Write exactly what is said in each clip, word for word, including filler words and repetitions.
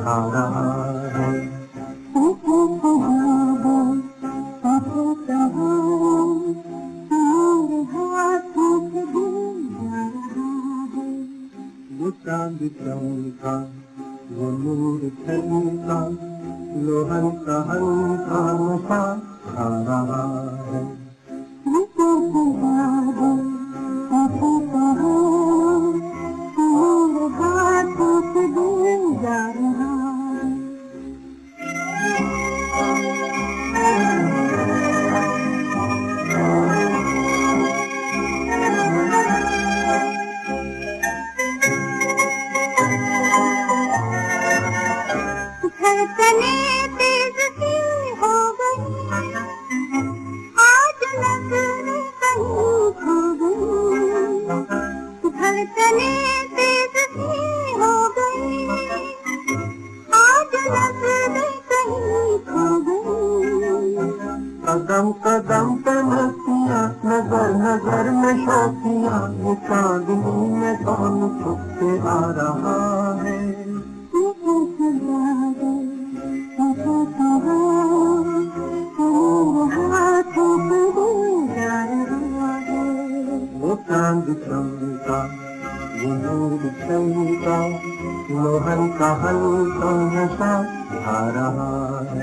आ रहा है। वो चांद चमका, वो नूर छलका, लोहन का हल्का नशा आ रहा है। धड़कने तेज सी हो गई, आज नजरें कहीं खो गई। धड़कने तेज सी हो गई, आज नजरें कहीं खो गई। कदम कदम पे मस्तियाँ, नजर नजर में शौकियाँ, वो चांदनी में कौन छुप के आ रहा है। वो चांद चमका, वो नूर चमका, लोहन का हल्का नशा आ रहा है।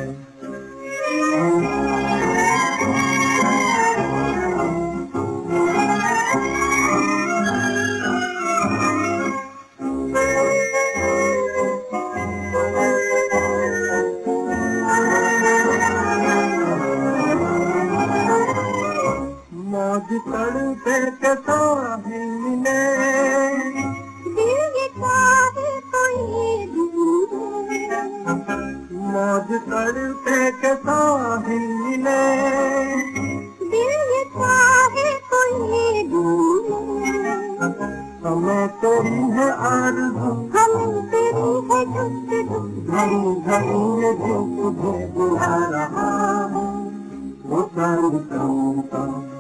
मौज तड़पे के साहिल में, दिल ये चाहे कोई ढूंढे। मौज तड़पे के साहिल में, दिल ये चाहे कोई ढूंढे। हमें तेरी है आरज़ू, हम तेरी है गुफ्तगू, घड़ी घड़ी ये दिल तुझे बुला रहा है। वो चांद चमका,